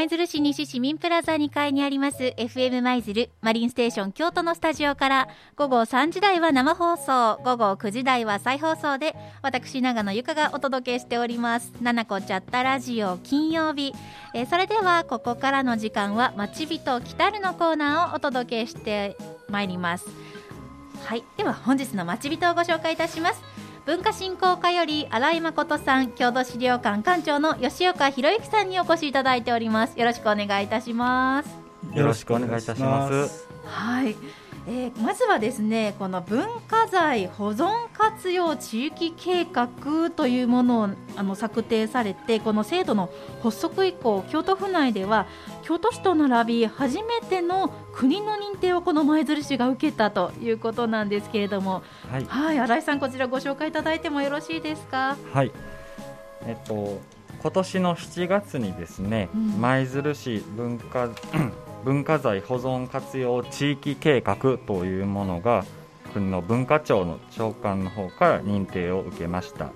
舞鶴市西市民プラザ2階にあります FM 舞鶴マリンステーション京都のスタジオから午後3時台は生放送、午後9時台は再放送で私長野由香がお届けしております。ななこチャッタラジオ金曜日、それではここからの時間はまちびと来たるのコーナーをお届けしてまいります。はい、では本日のまちびとをご紹介いたします。文化振興課より新井誠さん、郷土資料館館長の吉岡博之さんにお越しいただいております。よろしくお願いいたします。 よろしくお願いいたします。 はい、まずはですね、この文化財保存活用地域計画というものを策定されて、この制度の発足以降、京都府内では京都市と並び初めての国の認定をこの舞鶴市が受けたということなんですけれども、はい、はい、新井さん、こちらご紹介いただいてもよろしいですか。 はい、今年の7月にですね、舞鶴市文化財保存活用地域計画というものが国の文化庁の長官の方から認定を受けました。はい、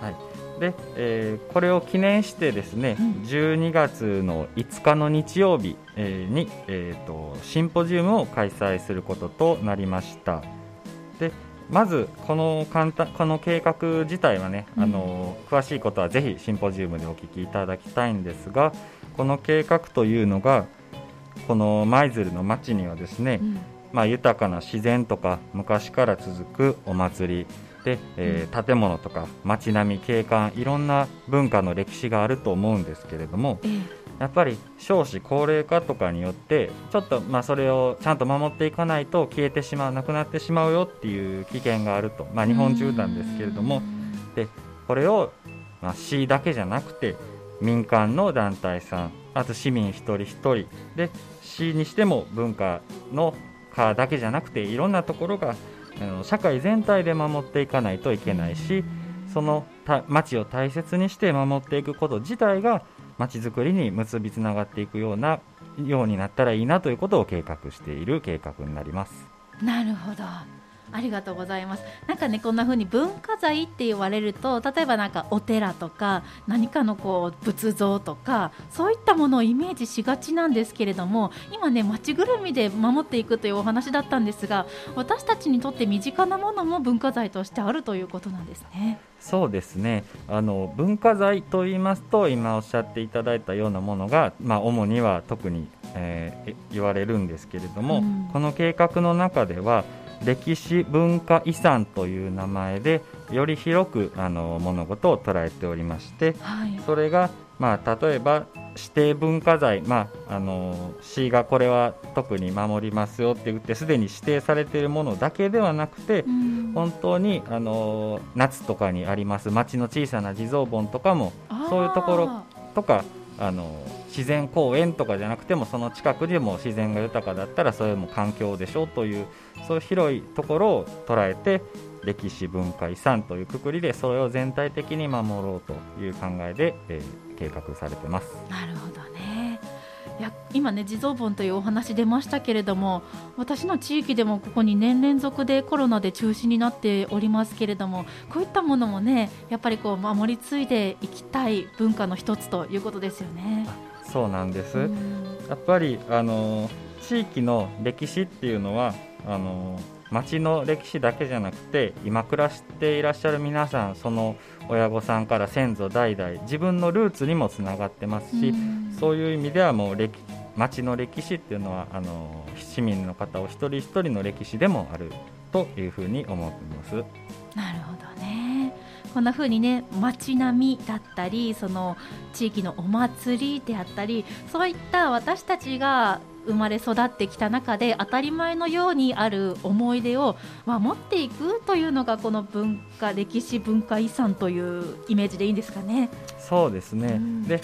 はい、で、これを記念してですね、12月の5日の日曜日、に、シンポジウムを開催することとなりました。で、まずこの計画自体はね、詳しいことはぜひシンポジウムでお聞きいただきたいんですが、この計画というのがこの舞鶴の町にはですね、豊かな自然とか昔から続くお祭りで、建物とか街並み景観、いろんな文化の歴史があると思うんですけれども、やっぱり少子高齢化とかによってちょっとそれをちゃんと守っていかないと消えてしまう、なくなってしまうよっていう危険があると、日本中なんですけれども、でこれを、市だけじゃなくて民間の団体さん、あと市民一人一人で、市にしても文化の課だけじゃなくていろんなところが社会全体で守っていかないといけないし、その町を大切にして守っていくこと自体が町づくりに結びつながっていくようになったらいいなということを計画している計画になります。 なるほど、ありがとうございます。なんかね、こんな風に文化財って言われると、例えばなんかお寺とか何かの仏像とかそういったものをイメージしがちなんですけれども、今ね、町ぐるみで守っていくというお話だったんですが、私たちにとって身近なものも文化財としてあるということなんですね。 そうですね、文化財といいますと今おっしゃっていただいたようなものが、主には特に、言われるんですけれども、この計画の中では歴史文化遺産という名前でより広く物事を捉えておりまして、それが、例えば指定文化財、市がこれは特に守りますよって言ってすでに指定されているものだけではなくて、本当に夏とかにあります町の小さな地蔵盆とかも、そういうところとか自然公園とかじゃなくても、その近くでも自然が豊かだったらそれも環境でしょうという、そういう広いところを捉えて歴史文化遺産というくくりでそれを全体的に守ろうという考えで、計画されてます。 なるほどね。いや、今ね、地蔵盆というお話出ましたけれども、私の地域でもここ2年連続でコロナで中止になっておりますけれども、こういったものもね、やっぱり守り継いでいきたい文化の一つということですよね。 そうなんです。やっぱり地域の歴史っていうのは町の歴史だけじゃなくて、今暮らしていらっしゃる皆さん、その親御さんから先祖代々自分のルーツにもつながってますし、そういう意味ではもう町の歴史っていうのは市民の方お一人一人の歴史でもあるというふうに思っています。 なるほどね。こんな風にね、街並みだったり、その地域のお祭りであったり、そういった私たちが生まれ育ってきた中で当たり前のようにある思い出を守っていくというのが、この歴史文化遺産というイメージでいいんですかね。 そうですね、で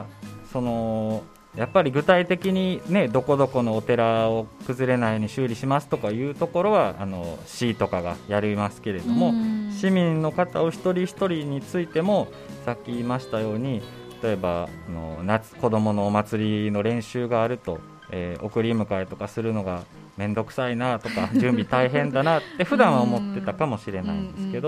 やっぱり具体的にね、どこどこのお寺を崩れないように修理しますとかいうところは市とかがやりますけれども、市民の方お一人一人についてもさっき言いましたように、例えば夏子どものお祭りの練習があると、送り迎えとかするのがめんどくさいなとか準備大変だなって普段は思ってたかもしれないんですけど、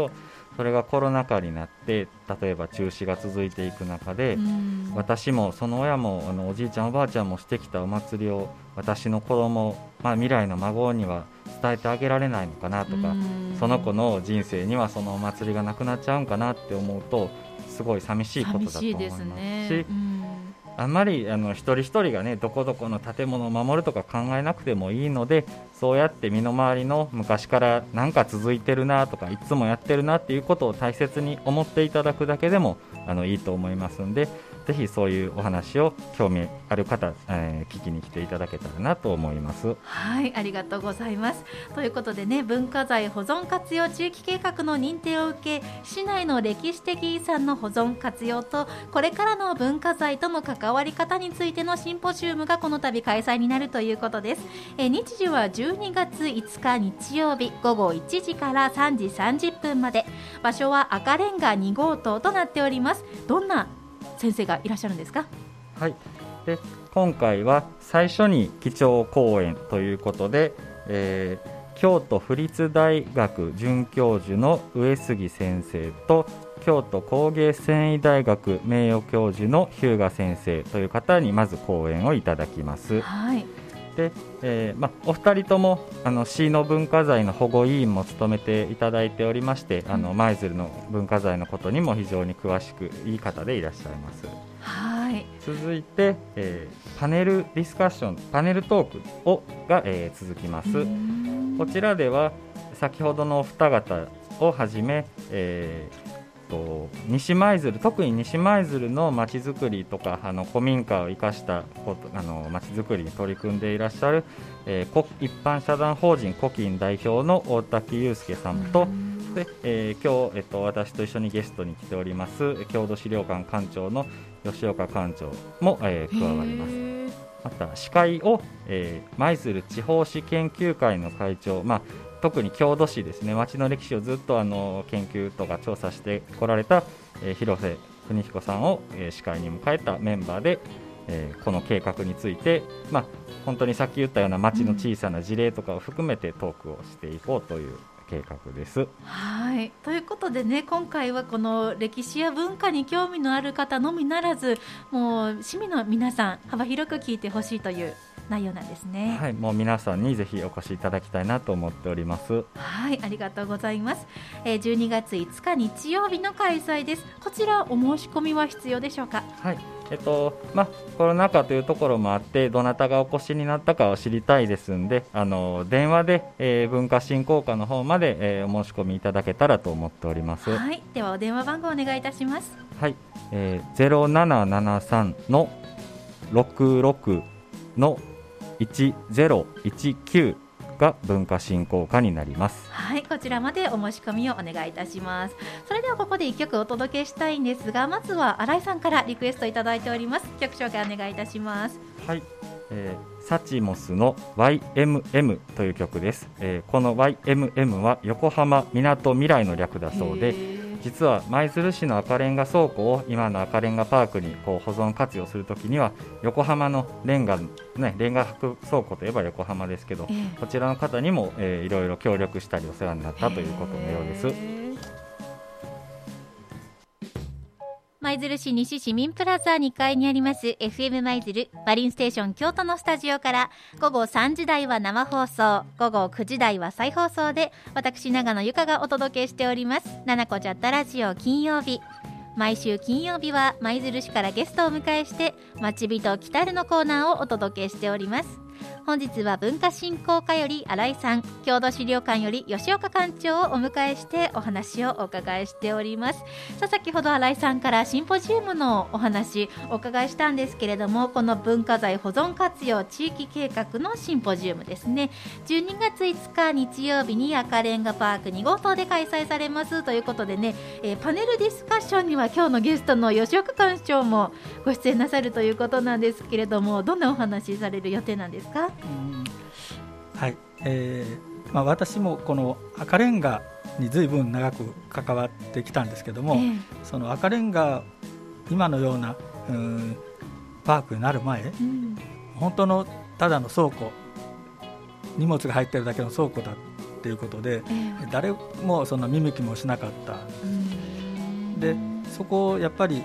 それがコロナ禍になって例えば中止が続いていく中で、私もその親もおじいちゃんおばあちゃんもしてきたお祭りを私の子供、未来の孫には伝えてあげられないのかなとか、その子の人生にはそのお祭りがなくなっちゃうんかなって思うとすごい寂しいことだと思いますし、あんまり一人一人がねどこどこの建物を守るとか考えなくてもいいので、そうやって身の回りの昔からなんか続いてるなとかいつもやってるなっていうことを大切に思っていただくだけでもいいと思いますんで、ぜひそういうお話を興味ある方、聞きに来ていただけたらなと思います。 はい、ありがとうございます。ということでね、文化財保存活用地域計画の認定を受け、市内の歴史的遺産の保存活用とこれからの文化財との関わり方についてのシンポジウムがこの度開催になるということです。日時は12月5日日曜日午後1時から3時30分まで、場所は赤レンガ2号棟となっております。どんな先生がいらっしゃるんですか？ はい、で今回は最初に基調講演ということで、京都府立大学准教授の上杉先生と京都工芸繊維大学名誉教授の日向先生という方にまず講演をいただきます。 はい。 でお二人とも市の文化財の保護委員も務めていただいておりまして、舞鶴の文化財のことにも非常に詳しくいい方でいらっしゃいます。 はい。 続いて、パネルディスカッションパネルトークが、続きます。こちらでは先ほどのお二方をはじめ、西舞鶴、特に西舞鶴のまちづくりとか古民家を生かしたまちづくりに取り組んでいらっしゃる、一般社団法人古今代表の大滝祐介さんと、で今日、私と一緒にゲストに来ております郷土資料館館長の吉岡館長も、加わります。また司会を、舞鶴地方史研究会の会長、特に郷土史ですね、町の歴史をずっと研究とか調査してこられた、広瀬邦彦さんを、司会に迎えたメンバーで、この計画について、本当にさっき言ったような町の小さな事例とかを含めてトークをしていこうという計画です。 はい、ということでね、今回はこの歴史や文化に興味のある方のみならず、もう市民の皆さん幅広く聞いてほしいという内容なんですね。 はい、もう皆さんにぜひお越しいただきたいなと思っております。 はい、ありがとうございます。12月5日日曜日の開催です。こちらお申し込みは必要でしょうか？ はい、コロナ禍というところもあってどなたがお越しになったかを知りたいですんで、電話で、文化振興課の方まで、お申し込みいただけたらと思っております。 はい、ではお電話番号お願いいたします。 はい、0773の66の1019が文化振興課になります。 はい、こちらまでお申し込みをお願いいたします。それではここで1曲お届けしたいんですが、まずは新井さんからリクエストいただいております。曲紹介お願いいたします。 はい、サチモスの YMM という曲です。この YMM は横浜みなとみらいの略だそうで、実は舞鶴市の赤レンガ倉庫を今の赤レンガパークに保存活用するときには横浜のレンガ博倉庫といえば横浜ですけど、こちらの方にも、いろいろ協力したりお世話になったということのようです。 舞鶴市西市民プラザ2階にあります FM 舞鶴マリンステーション京都のスタジオから午後3時台は生放送、午後9時台は再放送で私長野由香がお届けしておりますななこちゃったラジオ金曜日。毎週金曜日は舞鶴市からゲストを迎えしてまちびと来たるのコーナーをお届けしております。本日は文化振興課より新井さん、郷土資料館より吉岡館長をお迎えしてお話をお伺いしております。さあ、先ほど新井さんからシンポジウムのお話お伺いしたんですけれども、この文化財保存活用地域計画のシンポジウムですね、12月5日日曜日に赤レンガパーク2号棟で開催されますということでね、パネルディスカッションには今日のゲストの吉岡館長もご出演なさるということなんですけれども、どんなお話される予定なんですか？ はい、私もこの赤レンガに随分長く関わってきたんですけども、その赤レンガ今のようなパークになる前、本当のただの倉庫、荷物が入ってるだけの倉庫だっっていうことで、誰もそんな見向きもしなかった。でそこをやっぱり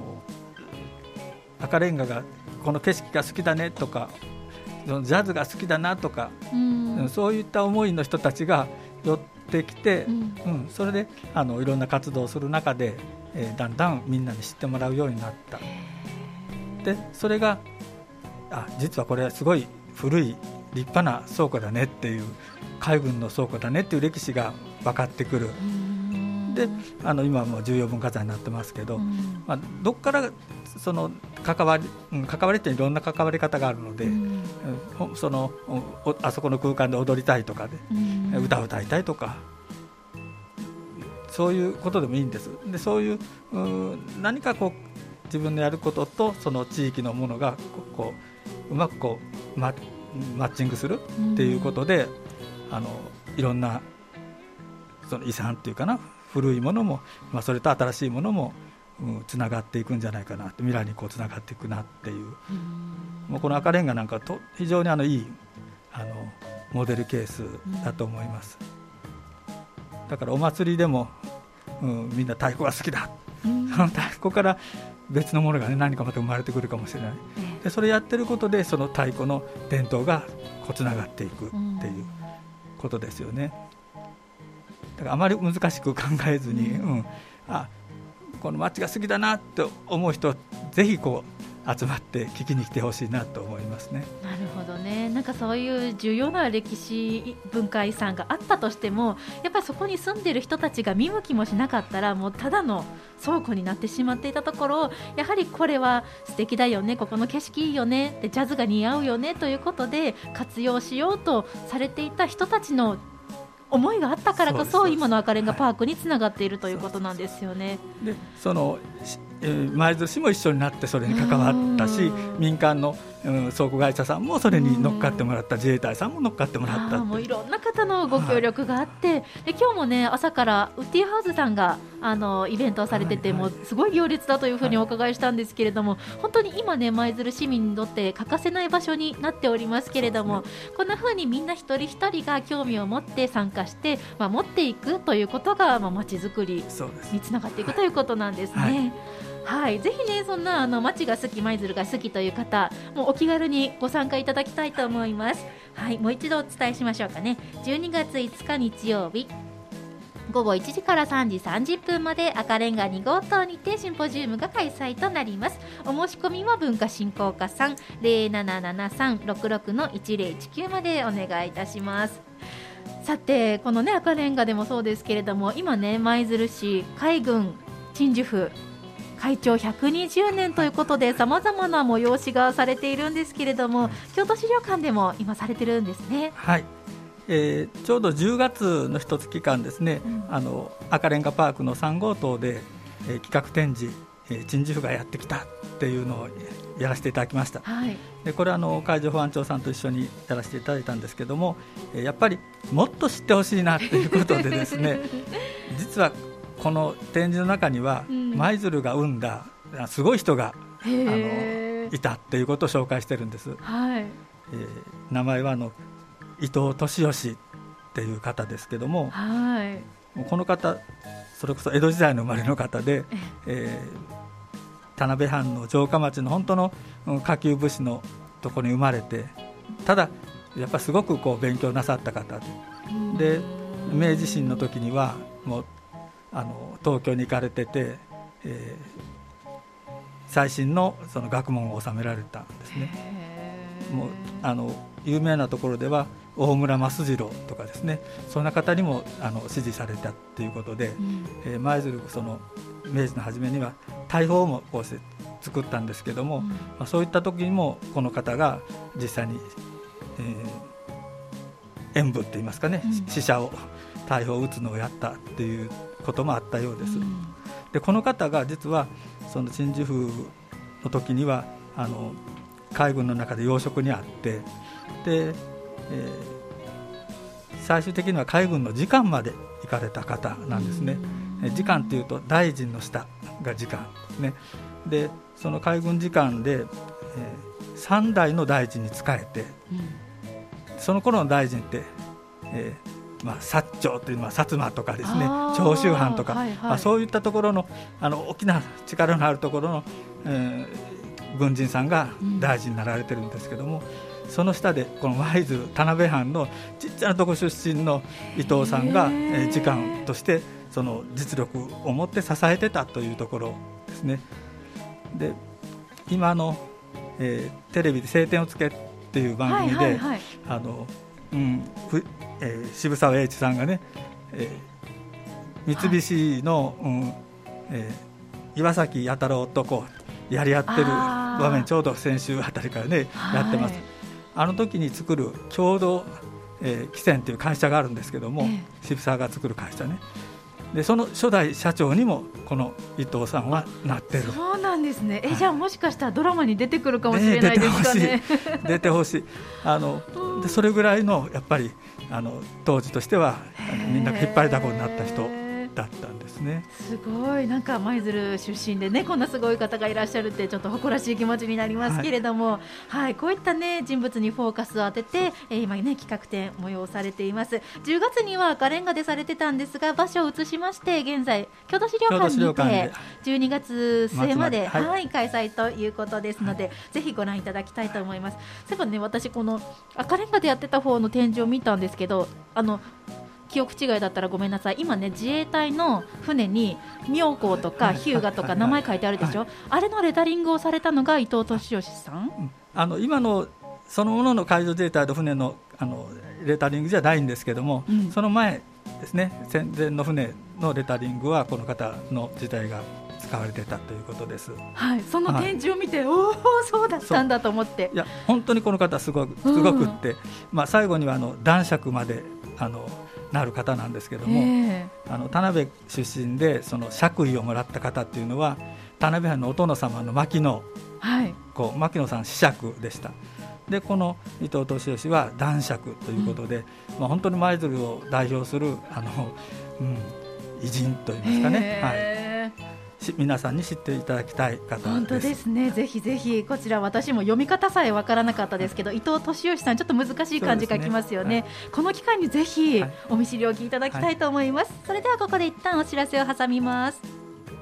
赤レンガがこの景色が好きだねとかジャズが好きだなとか、そういった思いの人たちが寄ってきて、それでいろんな活動をする中で、だんだんみんなに知ってもらうようになった。でそれが実はこれはすごい古い立派な倉庫だねっていう、海軍の倉庫だねっていう歴史が分かってくる。で今はもう重要文化財になってますけど、どっからその関わりっていろんな関わり方があるので、あそこの空間で踊りたいとかで、歌を歌いたいとか、そういうことでもいいんです。でそういう何か自分のやることとその地域のものがうまくマッチングするっていうことで、いろんなその遺産っていうかな、古いものも、それと新しいものもつながっていくんじゃないかな、未来につながっていくなっていう、もうこの赤レンガなんかと非常にいいモデルケースだと思います。だからお祭りでも、みんな太鼓が好きだ、その太鼓から別のものが、何かまた生まれてくるかもしれない。でそれやってることでその太鼓の伝統がつながっていくっていうことですよね。だからあまり難しく考えずに、この街が好きだなと思う人、ぜひ集まって聞きに来てほしいなと思いますね。 なるほどね。なんかそういう重要な歴史文化遺産があったとしても、やっぱりそこに住んでる人たちが見向きもしなかったら、もうただの倉庫になってしまっていたところを、やはりこれは素敵だよね、ここの景色いいよね、でジャズが似合うよねということで活用しようとされていた人たちの思いがあったからこそ、今の赤レンガパークにつながっているということなんですよね。 で舞鶴市も一緒になってそれに関わったし、民間の、倉庫会社さんもそれに乗っかってもらった、自衛隊さんも乗っかってもらったって、 もういろんな方のご協力があって、で今日もね、朝からウッディハウスさんがイベントをされてて、もうすごい行列だというふうにお伺いしたんですけれども、本当に今ね、舞鶴市民にとって欠かせない場所になっておりますけれども、こんなふうにみんな一人一人が興味を持って参加して、持っていくということが、街づくりにつながっていくということなんですね。ぜひね、そんな町が好き、舞鶴が好きという方、もうお気軽にご参加いただきたいと思います。もう一度お伝えしましょうかね。12月5日日曜日午後1時から3時30分まで赤レンガ2号棟にてシンポジウムが開催となります。お申し込みは文化振興課さん 077366-1019 までお願いいたします。さて、このね、赤レンガでもそうですけれども、今ね、舞鶴市海軍鎮守府会長120年ということで、さまざまな催しがされているんですけれども、京都資料館でも今されてるんですね。 ちょうど10月の一月間ですね、赤レンガパークの3号棟で、企画展示、鎮守府がやってきたっていうのをやらせていただきました。でこれは海上保安庁さんと一緒にやらせていただいたんですけども、やっぱりもっと知ってほしいなということでですね実はこの展示の中には、舞鶴が生んだすごい人がいたっていうことを紹介してるんです。名前は伊藤敏義っていう方ですけども、この方それこそ江戸時代の生まれの方で、田辺藩の城下町の本当の下級武士のところに生まれて、ただやっぱりすごく勉強なさった方で、明治維新の時にはもう東京に行かれてて、最新のその学問を収められたんですね。もう有名なところでは大村益次郎とかですね、そんな方にも支持されたということで、舞鶴明治の初めには大砲もこうして作ったんですけども、そういった時にもこの方が実際に、演武って言いますかね、死者を大砲を撃つのをやったっていうこともあったようです。でこの方が実はその鎮守府の時には海軍の中で要職にあって、で、最終的には海軍の次官まで行かれた方なんですね。次官というと大臣の下が次官ですね。でその海軍次官で、3代の大臣に仕えて、その頃の大臣って、 薩長という薩摩とかですね、長州藩とか、そういったところの、大きな力のあるところの、軍人さんが大臣になられてるんですけども、その下でこの舞鶴田辺藩のちっちゃなとこ出身の伊藤さんが、次官としてその実力を持って支えてたというところですね。で今の、テレビで青天を衝けっていう番組で渋沢栄一さんがね、三菱の、岩崎弥太郎とこうやり合ってる場面、ちょうど先週あたりからね、やってます。あの時に作る共同、汽船という会社があるんですけども、渋沢が作る会社ね。でその初代社長にもこの伊藤さんはなってる。 そうなんですね。じゃあもしかしたらドラマに出てくるかもしれないですかね。 出てほしい。でそれぐらいのやっぱり当時としてはみんなが引っ張りだこになった人だったんですね。 すごい、なんか舞鶴出身でね、こんなすごい方がいらっしゃるってちょっと誇らしい気持ちになりますけれども、こういったね人物にフォーカスを当てて、今ね企画展催されています。10月には赤レンガでされてたんですが、場所を移しまして現在郷土資料館にて12月末まで、開催ということですので、ぜひご覧いただきたいと思います。そういえばね、私この赤レンガでやってた方の展示を見たんですけど、記憶違いだったらごめんなさい。今ね自衛隊の船に妙高とか日向とか名前書いてあるでしょ、あれのレタリングをされたのが伊藤俊義さん。 今のそのものの海上自衛隊の船の、レタリングじゃないんですけども、その前ですね、戦前の船のレタリングはこの方の時代が使われてたということです。 その展示を見て、おおそうだったんだと思って。 いや本当にこの方すごくって、最後には男爵までなる方なんですけども、田辺出身でその爵位をもらった方っていうのは田辺藩のお殿様の牧野、牧野さん子爵でした。でこの伊藤俊義は男爵ということで、本当に舞鶴を代表する偉人といいますかね、皆さんに知っていただきたい方です。 本当ですね。ぜひぜひこちら、私も読み方さえわからなかったですけど、伊藤俊義さんちょっと難しい漢字書きますよね。この機会にぜひお見知りおきいただきたいと思います。それではここで一旦お知らせを挟みます。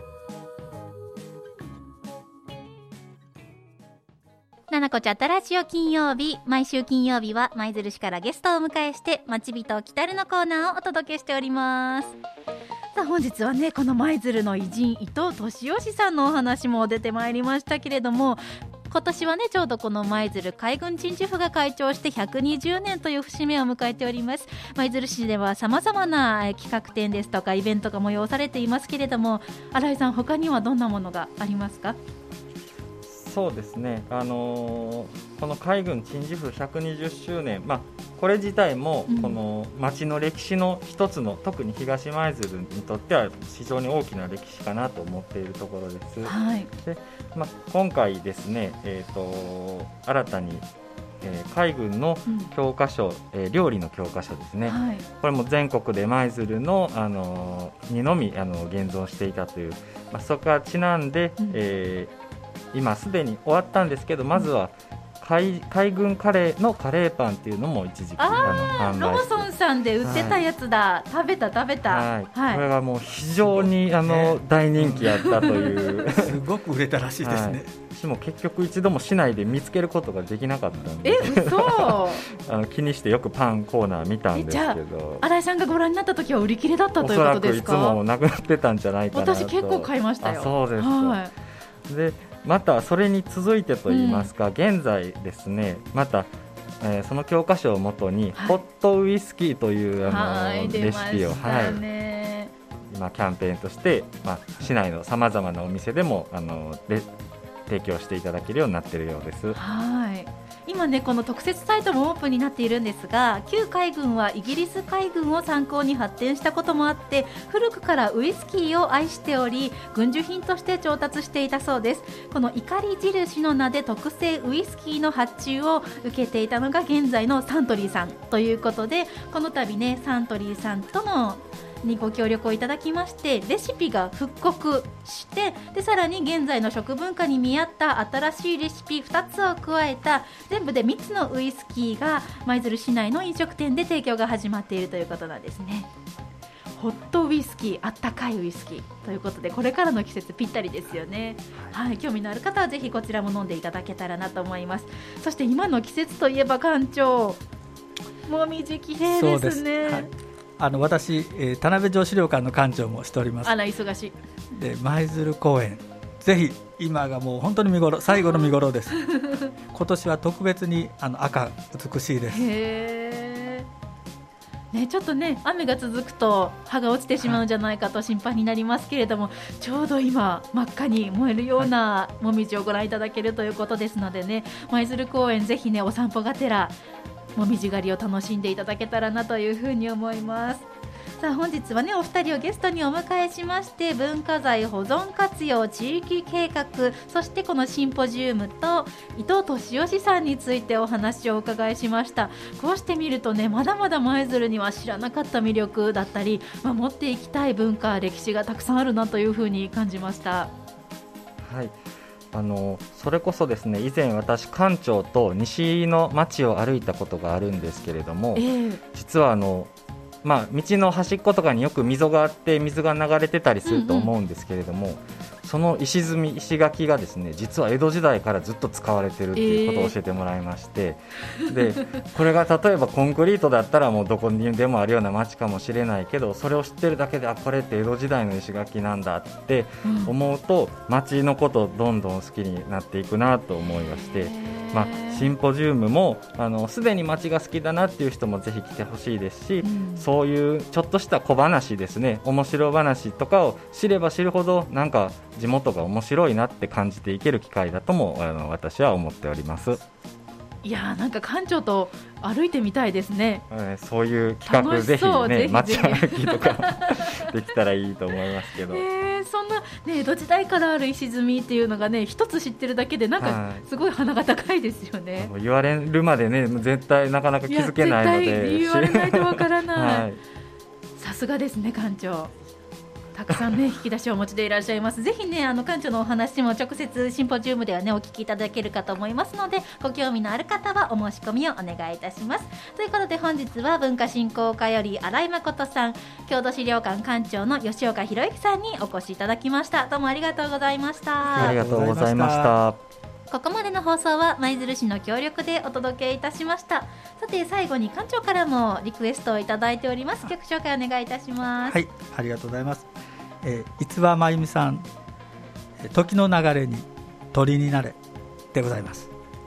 ななこちゃったラジオ金曜日、毎週金曜日は舞鶴市からゲストをお迎えして町人来たるのコーナーをお届けしております。さあ本日はね、この舞鶴の偉人伊藤俊義さんのお話も出てまいりましたけれども、今年はねちょうどこの舞鶴海軍鎮守府が開庁して120年という節目を迎えております。舞鶴市ではさまざまな企画展ですとかイベントが催されていますけれども、新井さん他にはどんなものがありますか？ そうですね、この海軍鎮守府120周年、これ自体もこの町の歴史の一つの、特に東舞鶴にとっては非常に大きな歴史かなと思っているところです。で今回ですね、新たに海軍の教科書、料理の教科書ですね、これも全国で舞鶴の、にのみ現存していたという、そこからちなんで、今すでに終わったんですけど、まずは海軍カレーのカレーパンっていうのも一時期販売して、 ローソンさんで売ってたやつだ、食べた、これがもう非常に大人気やったというすごく売れたらしいですね。 私も結局一度も市内で見つけることができなかったんで、 嘘気にしてよくパンコーナー見たんですけど、 新井さんがご覧になった時は売り切れだったということですか？ おそらくいつもなくなってたんじゃないかなと。 私結構買いましたよ。 そうですか、でまたそれに続いてといいますか、現在ですね、また、その教科書をもとに、ホットウイスキーというレシピを、今キャンペーンとして、市内のさまざまなお店でも提供していただけるようになっているようです。 今ねこの特設サイトもオープンになっているんですが、旧海軍はイギリス海軍を参考に発展したこともあって、古くからウイスキーを愛しており、軍需品として調達していたそうです。この怒り印の名で特製ウイスキーの発注を受けていたのが現在のサントリーさんということで、この度ねサントリーさんとのにご協力をいただきましてレシピが復刻してでさらに現在の食文化に見合った新しいレシピ2つを加えた全部で3つのウイスキーが舞鶴市内の飲食店で提供が始まっているということなんですね。ホットウイスキー、あったかいウイスキーということでこれからの季節ぴったりですよね。はい、興味のある方はぜひこちらも飲んでいただけたらなと思います。そして今の季節といえば館長もみじ綺麗ですね。 はい、私、田辺城資料館の館長もしております。 あら忙しいで舞鶴公園ぜひ今がもう本当に見頃最後の見頃です今年は特別に赤美しいです。 へね、ちょっとね雨が続くと葉が落ちてしまうんじゃないかと心配になりますけれども、ちょうど今真っ赤に燃えるようなもみじをご覧いただけるということですのでね、舞鶴公園ぜひねお散歩がてらもみじ狩りを楽しんでいただけたらなというふうに思います。さあ本日はねお二人をゲストにお迎えしまして文化財保存活用地域計画そしてこのシンポジウムと伊藤俊義さんについてお話をお伺いしました。こうして見るとねまだまだ舞鶴には知らなかった魅力だったり守っていきたい文化歴史がたくさんあるなというふうに感じました。 はい、それこそですね以前私館長と西の町を歩いたことがあるんですけれども、実は道の端っことかによく溝があって水が流れてたりすると思うんですけれども、その石垣がですね実は江戸時代からずっと使われているということを教えてもらいまして、でこれが例えばコンクリートだったらもうどこにでもあるような町かもしれないけどそれを知ってるだけでこれって江戸時代の石垣なんだって思うと、町のことをどんどん好きになっていくなと思いまして、シンポジウムもすでに町が好きだなっていう人もぜひ来てほしいですし、そういうちょっとした小話ですね面白話とかを知れば知るほどなんか地元が面白いなって感じていける機会だとも私は思っております。 いやなんか館長と歩いてみたいですね。 そういう企画ぜひね街歩きとかできたらいいと思いますけど、 そんな、ね、江戸時代からある石積みっていうのがね一つ知ってるだけでなんかすごい鼻が高いですよね。 言われるまでね絶対なかなか気づけないので絶対言われないとわからない、さすがですね館長たくさんね引き出しをお持ちでいらっしゃいます。ぜひね館長のお話も直接シンポジウムではねお聞きいただけるかと思いますのでご興味のある方はお申し込みをお願いいたします。ということで本日は文化振興課より新井誠さん郷土資料館館長の吉岡博之さんにお越しいただきました。どうもありがとうございました。 ありがとうございました。 ここまでの放送は舞鶴市の協力でお届けいたしました。さて最後に館長からもリクエストをいただいております。曲紹介お願いいたします。 はい、ありがとうございます。逸話真由美さん時の流れに鳥になれでございます。